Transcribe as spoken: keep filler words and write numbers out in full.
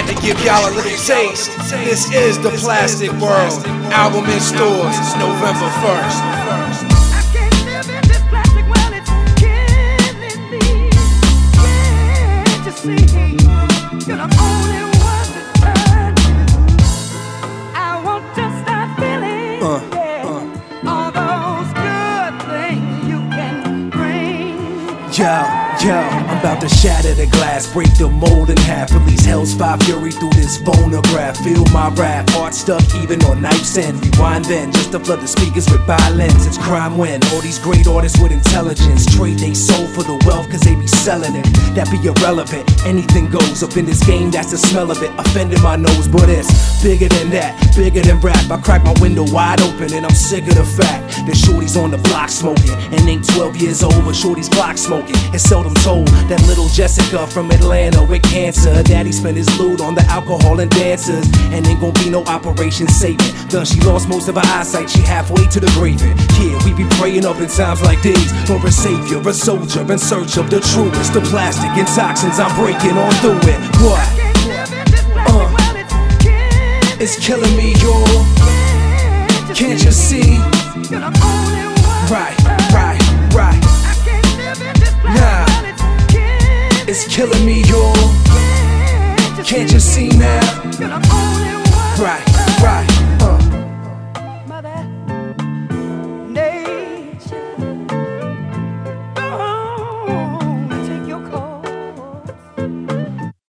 had to give y'all a little taste. This is The Plastic World. Album in stores November first. I can't live in this plastic world, it's killing me. Can't you see? You're the only one to turn to. I want to start feeling Uh, yeah, uh. all those good things you can bring. Yo, yo, I'm about to shatter the glass, break the mold in half, release hell's fire fury through this phonograph. Feel my rap, heart stuck even on knife's end. Rewind then, just to flood the speakers with violence. It's crime when all these great artists with intelligence trade they soul for the wealth cause they be selling it. That be irrelevant, anything goes up in this game, that's the smell of it. Offending my nose, but it's bigger than that, bigger than rap. I crack my window wide open and I'm sick of the fact that shorty's on the block smoking and ain't twelve years old, but shorty's clock smoking. It's seldom told that little Jessica from Atlanta with cancer, daddy spent his loot on the alcohol and dancers, and ain't gon' be no Operation Saving. Thus she lost most of her eyesight, she halfway to the grave. Yeah, we be praying up in times like these for a savior, a soldier in search of the truest. The plastic and toxins, I'm breaking on through it. What? Uh, it's killing me, y'all. Can't you see? Right, right, right. Nah, it's killing me, y'all. Can't you see now? Right.